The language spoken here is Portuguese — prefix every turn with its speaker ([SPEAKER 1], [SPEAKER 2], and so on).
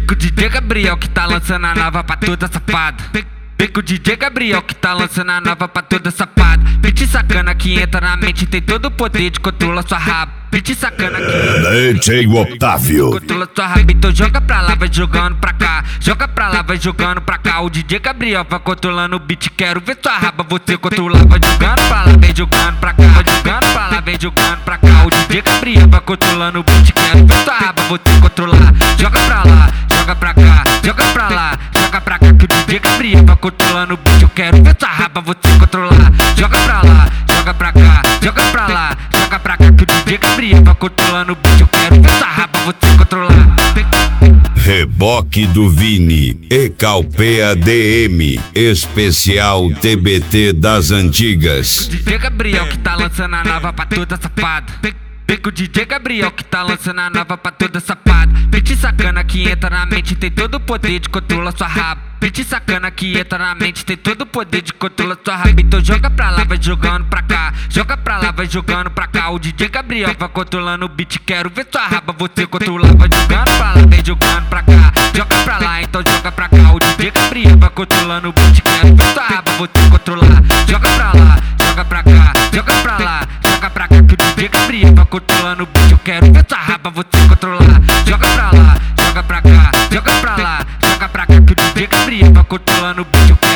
[SPEAKER 1] Vem com o DJ Gabriel que tá lançando a nova pra toda safada. Vem com o DJ Gabriel que tá lançando a nova pra toda safada. Pente sacana que entra na mente, tem todo o poder de controlar sua raba. Pente sacana que
[SPEAKER 2] DJ Otávio
[SPEAKER 1] controla sua raba, então joga pra lá, vai jogando pra cá. Joga pra lá, vai jogando pra cá. O DJ Gabriel vai controlando o beat, quero ver sua raba você controlar. Vai jogando pra lá, vem jogando pra cá. Vai jogando pra lá, vem jogando pra cá. O DJ Gabriel vai controlando o beat, quero ver sua raba você controlar. Joga pra lá, joga pra cá. Joga pra lá, joga pra cá. Que o DJ Gabriel vai controlando o beat, eu quero ver sua raba você controlar. Joga pra lá, joga pra cá. Joga pra lá, joga pra cá. Que o DJ Gabriel vai controlando o beat, eu quero ver sua raba você controlar.
[SPEAKER 2] Reboque do Vini e Calpea DM Especial TBT das antigas.
[SPEAKER 1] DJ Gabriel que tá lançando a nova pra toda safada. Vem com o DJ Gabriel que tá lançando a nova pra toda safada. Pente sacana que entra na mente, tem todo o poder de controlar sua raba. Pente sacana que entra na mente, tem todo o poder de controlar sua raba. Então joga pra lá, vai jogando pra cá. Joga pra lá, vai jogando pra cá. O DJ Gabriel vai controlando o beat, quero ver sua raba você controlar. Vai jogando pra lá, vem jogando pra cá. Joga pra lá, então joga pra cá. O DJ Gabriel vai controlando o beat, quero ver sua raba você controlar. Joga pra lá, joga pra cá. Joga pra lá, joga pra cá. Que o DJ Gabriel vai controlando o beat, eu quero ver sua raba você controlar. Joga pra lá, joga pra cá. Joga pra lá, joga pra cá. Que o DJ Gabriel vai controlando o beat, eu quero